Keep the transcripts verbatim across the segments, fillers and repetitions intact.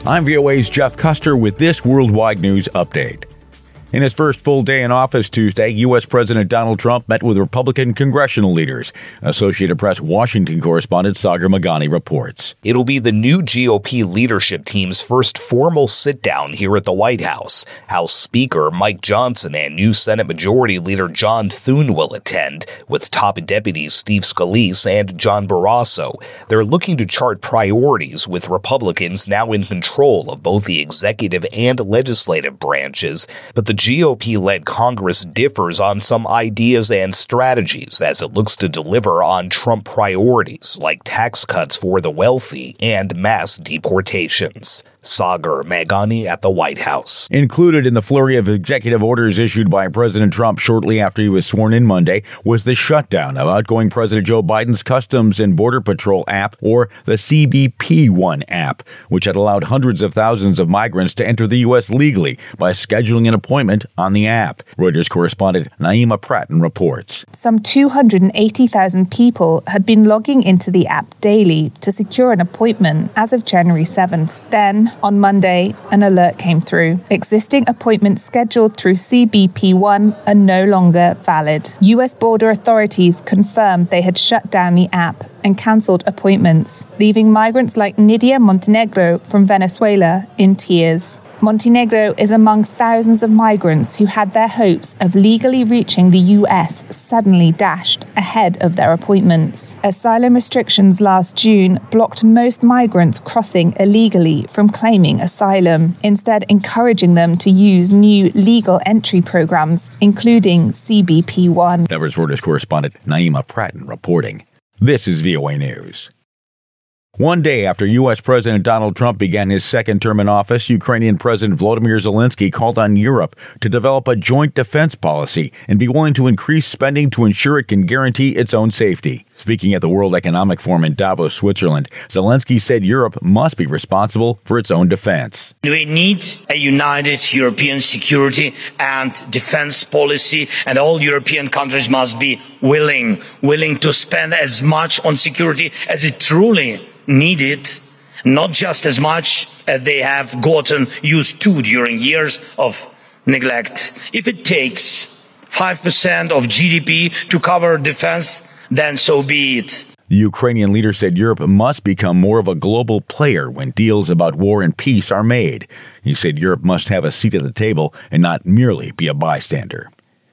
I'm V O A's Jeff Custer with this Worldwide News Update. In his first full day in office Tuesday, U S. President Donald Trump met with Republican congressional leaders. Associated Press Washington correspondent Sagar Meghani reports. It'll be the new G O P leadership team's first formal sit-down here at the White House. House Speaker Mike Johnson and new Senate Majority Leader John Thune will attend, with top deputies Steve Scalise and John Barrasso. They're looking to chart priorities, with Republicans now in control of both the executive and legislative branches. But the G O P-led Congress differs on some ideas and strategies as it looks to deliver on Trump priorities like tax cuts for the wealthy and mass deportations. Sagar Meghani at the White House. Included in the flurry of executive orders issued by President Trump shortly after he was sworn in Monday was the shutdown of outgoing President Joe Biden's Customs and Border Patrol app, or the C B P one app, which had allowed hundreds of thousands of migrants to enter the U S legally by scheduling an appointment on the app. Reuters correspondent Naima Pratton reports. Some two hundred eighty thousand people had been logging into the app daily to secure an appointment as of January seventh. Then, on Monday, an alert came through. Existing appointments scheduled through C B P one are no longer valid. U S border authorities confirmed they had shut down the app and cancelled appointments, leaving migrants like Nidia Montenegro from Venezuela in tears. Montenegro is among thousands of migrants who had their hopes of legally reaching the U S suddenly dashed ahead of their appointments. Asylum restrictions last June blocked most migrants crossing illegally from claiming asylum, instead encouraging them to use new legal entry programs, including C B P one. That was Reuters correspondent Naima Pratton reporting. This is V O A News. One day after U S. President Donald Trump began his second term in office, Ukrainian President Volodymyr Zelensky called on Europe to develop a joint defense policy and be willing to increase spending to ensure it can guarantee its own safety. Speaking at the World Economic Forum in Davos, Switzerland, Zelensky said Europe must be responsible for its own defense. We need a united European security and defense policy, and all European countries must be willing, willing to spend as much on security as it truly needed, not just as much as they have gotten used to during years of neglect. If it takes five percent of G D P to cover defense, then so be it. The Ukrainian leader said Europe must become more of a global player when deals about war and peace are made. He said Europe must have a seat at the table and not merely be a bystander.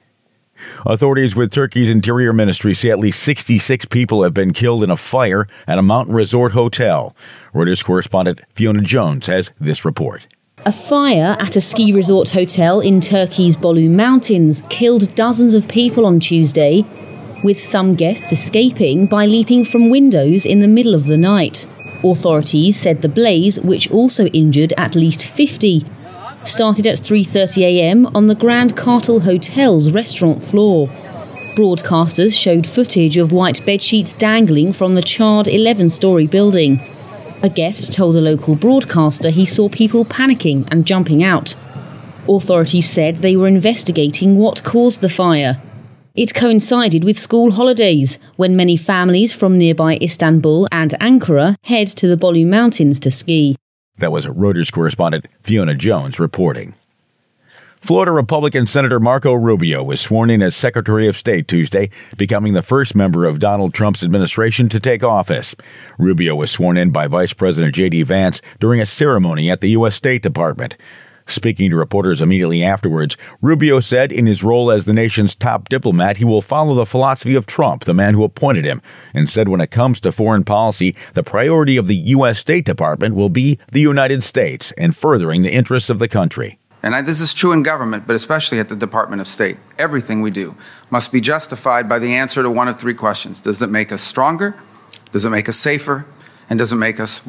Authorities with Turkey's Interior Ministry say at least sixty-six people have been killed in a fire at a mountain resort hotel. Reuters correspondent Fiona Jones has this report. A fire at a ski resort hotel in Turkey's Bolu Mountains killed dozens of people on Tuesday, with some guests escaping by leaping from windows in the middle of the night. Authorities said the blaze, which also injured at least fifty, started at three thirty a.m. on the Grand Kartal Hotel's restaurant floor. Broadcasters showed footage of white bedsheets dangling from the charred eleven-storey building. A guest told a local broadcaster he saw people panicking and jumping out. Authorities said they were investigating what caused the fire. It coincided with school holidays, when many families from nearby Istanbul and Ankara head to the Bolu Mountains to ski. That was Reuters correspondent Fiona Jones reporting. Florida Republican Senator Marco Rubio was sworn in as Secretary of State Tuesday, becoming the first member of Donald Trump's administration to take office. Rubio was sworn in by Vice President J D Vance during a ceremony at the U S. State Department. Speaking to reporters immediately afterwards, Rubio said in his role as the nation's top diplomat, he will follow the philosophy of Trump, the man who appointed him, and said when it comes to foreign policy, the priority of the U S. State Department will be the United States and furthering the interests of the country. And I, this is true in government, but especially at the Department of State. Everything we do must be justified by the answer to one of three questions. Does it make us stronger? Does it make us safer? And does it make us